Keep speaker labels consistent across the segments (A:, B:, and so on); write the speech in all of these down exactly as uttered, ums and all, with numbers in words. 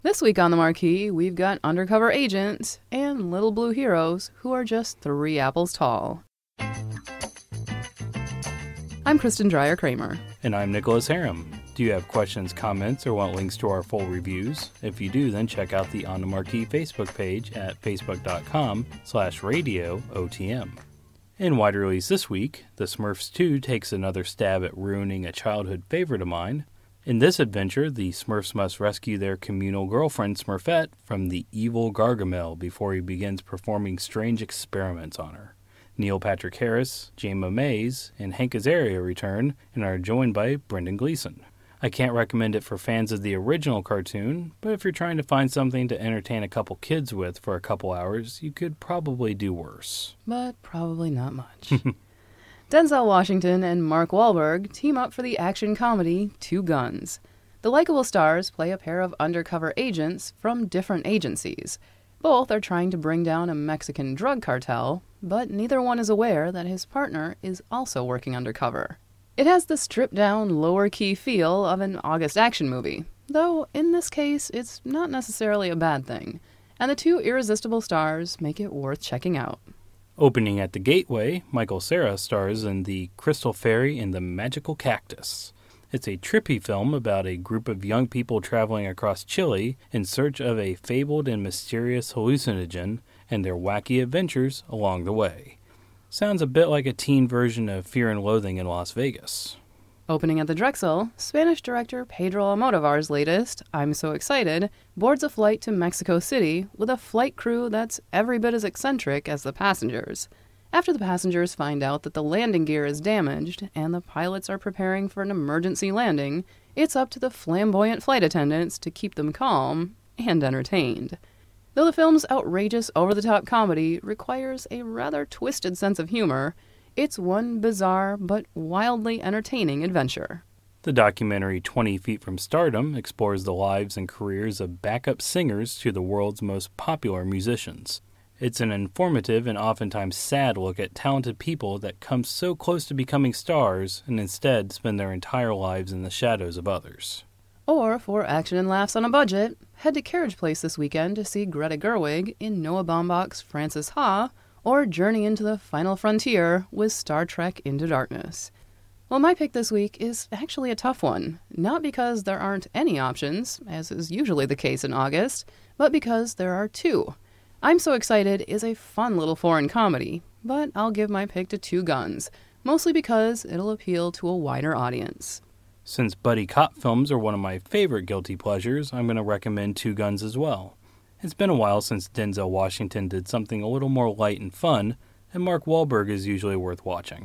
A: This week on the marquee, we've got undercover agents and little blue heroes who are just three apples tall. I'm Kristen Dreyer-Kramer.
B: And I'm Nicholas Harem. Do you have questions, comments, or want links to our full reviews? If you do, then check out the On the Marquee Facebook page at facebook.com slash radio OTM. In wide release this week, The Smurfs two takes another stab at ruining a childhood favorite of mine. In this adventure, the Smurfs must rescue their communal girlfriend Smurfette from the evil Gargamel before he begins performing strange experiments on her. Neil Patrick Harris, Jayma Mays, and Hank Azaria return and are joined by Brendan Gleeson. I can't recommend it for fans of the original cartoon, but if you're trying to find something to entertain a couple kids with for a couple hours, you could probably do worse.
A: But probably not much. Denzel Washington and Mark Wahlberg team up for the action comedy Two Guns. The likable stars play a pair of undercover agents from different agencies. Both are trying to bring down a Mexican drug cartel, but neither one is aware that his partner is also working undercover. It has the stripped-down, lower-key feel of an August action movie, though in this case it's not necessarily a bad thing, and the two irresistible stars make it worth checking out.
B: Opening at the Gateway, Michael Cera stars in The Crystal Fairy and the Magical Cactus. It's a trippy film about a group of young people traveling across Chile in search of a fabled and mysterious hallucinogen and their wacky adventures along the way. Sounds a bit like a teen version of Fear and Loathing in Las Vegas.
A: Opening at the Drexel, Spanish director Pedro Almodovar's latest, I'm So Excited, boards a flight to Mexico City with a flight crew that's every bit as eccentric as the passengers. After the passengers find out that the landing gear is damaged and the pilots are preparing for an emergency landing, it's up to the flamboyant flight attendants to keep them calm and entertained. Though the film's outrageous, over-the-top comedy requires a rather twisted sense of humor, it's one bizarre but wildly entertaining adventure.
B: The documentary twenty feet from Stardom explores the lives and careers of backup singers to the world's most popular musicians. It's an informative and oftentimes sad look at talented people that come so close to becoming stars and instead spend their entire lives in the shadows of others.
A: Or, for action and laughs on a budget, head to Carriage Place this weekend to see Greta Gerwig in Noah Baumbach's Frances Ha, or journey into the final frontier with Star Trek Into Darkness. Well, my pick this week is actually a tough one, not because there aren't any options, as is usually the case in August, but because there are two. I'm So Excited is a fun little foreign comedy, but I'll give my pick to Two Guns, mostly because it'll appeal to a wider audience.
B: Since buddy cop films are one of my favorite guilty pleasures, I'm going to recommend Two Guns as well. It's been a while since Denzel Washington did something a little more light and fun, and Mark Wahlberg is usually worth watching.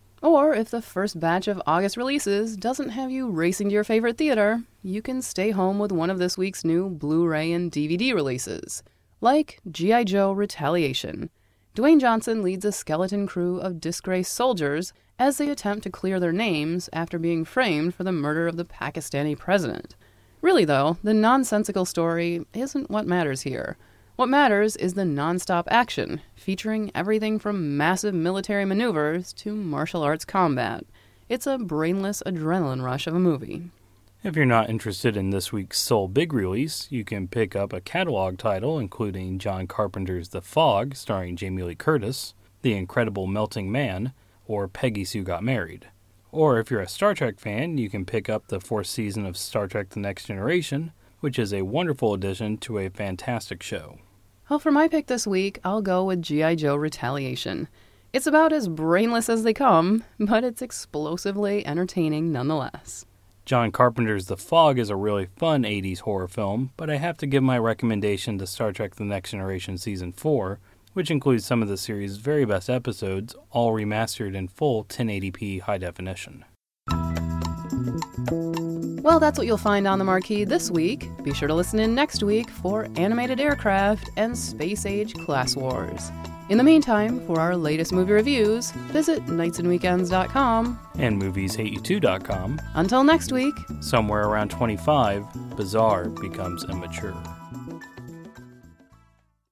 A: Or if the first batch of August releases doesn't have you racing to your favorite theater, you can stay home with one of this week's new Blu-ray and D V D releases, like G I. Joe Retaliation. Dwayne Johnson leads a skeleton crew of disgraced soldiers as they attempt to clear their names after being framed for the murder of the Pakistani president. Really, though, the nonsensical story isn't what matters here. What matters is the non-stop action, featuring everything from massive military maneuvers to martial arts combat. It's a brainless adrenaline rush of a movie.
B: If you're not interested in this week's sole big release, you can pick up a catalog title including John Carpenter's The Fog, starring Jamie Lee Curtis, The Incredible Melting Man, or Peggy Sue Got Married. Or if you're a Star Trek fan, you can pick up the fourth season of Star Trek The Next Generation, which is a wonderful addition to a fantastic show.
A: Well, for my pick this week, I'll go with G I. Joe Retaliation. It's about as brainless as they come, but it's explosively entertaining nonetheless.
B: John Carpenter's The Fog is a really fun eighties horror film, but I have to give my recommendation to Star Trek The Next Generation Season four, which includes some of the series' very best episodes, all remastered in full ten eighty p high definition.
A: Well, that's what you'll find on the marquee this week. Be sure to listen in next week for Animated Aircraft and Space Age Class Wars. In the meantime, for our latest movie reviews, visit nights and weekends dot com
B: and movies hate you too dot com.
A: Until next week,
B: somewhere around twenty-five, bizarre becomes immature.